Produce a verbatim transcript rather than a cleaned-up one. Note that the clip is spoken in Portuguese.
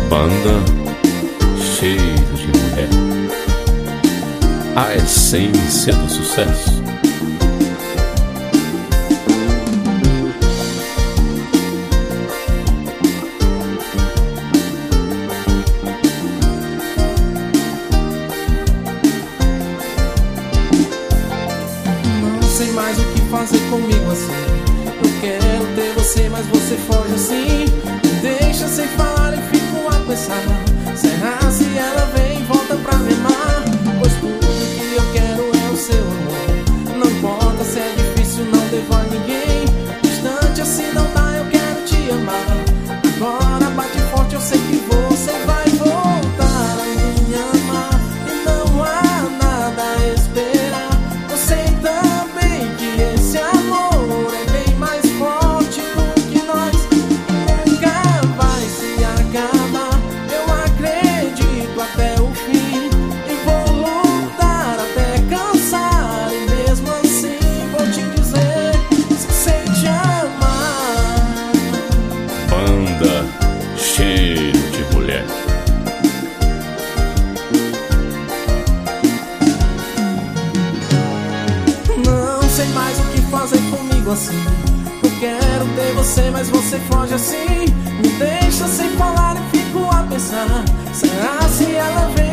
Banda Cheiro de Mulher, a essência do sucesso. Não sei mais o que fazer comigo assim. Eu quero ter você, mas você foge assim. Me deixa sem falar e fico a pensar. Será se ela vem e volta pra me amar? Pois tudo que eu quero é o seu amor. Não importa se é difícil, não devo a ninguém. Distante assim não dá, eu quero te amar. Agora bate forte, eu sei que você vai voltar a me amar. E não há nada a esperar. Eu sei também que esse amor é bem mais forte do que nós. Nunca vai se acabar. Eu acredito até o fim e vou lutar até cansar. E mesmo assim vou te dizer que sei te amar. Banda Cheiro de Mulher. Não sei mais o que fazer comigo assim. Eu quero ter você, mas você foge assim. Me deixa sem falar e fico a pensar. Será se ela vem